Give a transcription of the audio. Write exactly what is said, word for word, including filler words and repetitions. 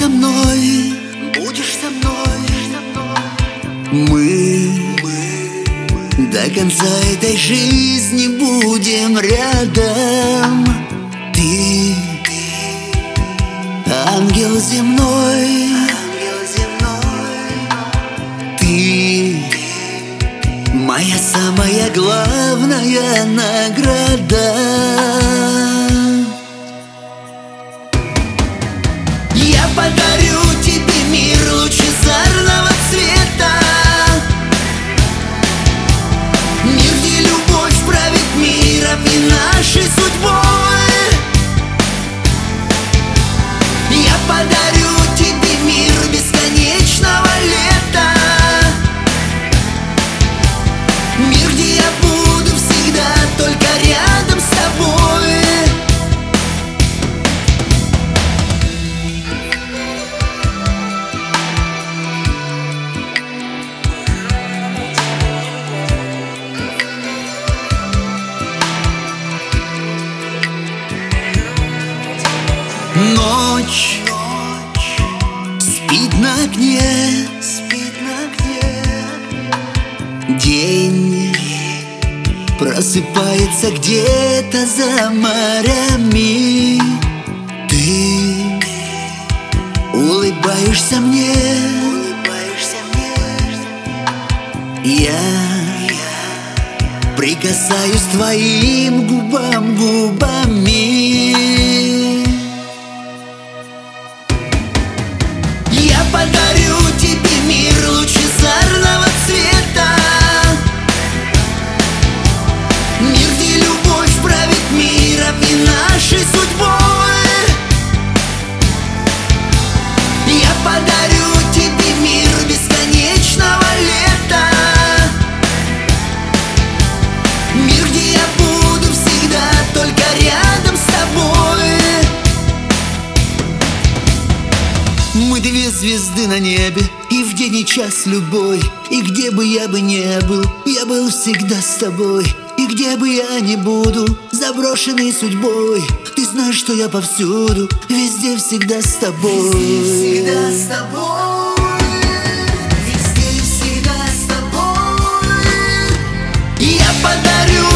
со мной, будешь со мной. Мы, мы до конца этой жизни будем рядом. Ты, ты ангел земной, ангел земной. Ты, ты моя самая главная награда. Я подарю тебе мир лучезарного цвета, мир, где любовь правит миром и нашей судьбой. Я подарю тебе мир бесконечного лета, мир, где я буду всегда только рядом с тобой. Ночь, ночь спит на окне, спит на окне. День просыпается где-то за морями. Ты улыбаешься мне, улыбаешься мне. Я прикасаюсь к твоим губам губами. Я подарю тебе мир лучезарного цвета, мир, где любовь правит миром и нашей судьбой. Я подарю тебе мир бесконечного лета, мир, где я буду всегда только рядом с тобой. Мы две звезды на небе, и в день и час любой. И где бы я бы не был, я был всегда с тобой. И где бы я ни буду, заброшенный судьбой, ты знаешь, что я повсюду, везде всегда с тобой. Везде всегда с тобой, везде всегда с тобой. Я подарю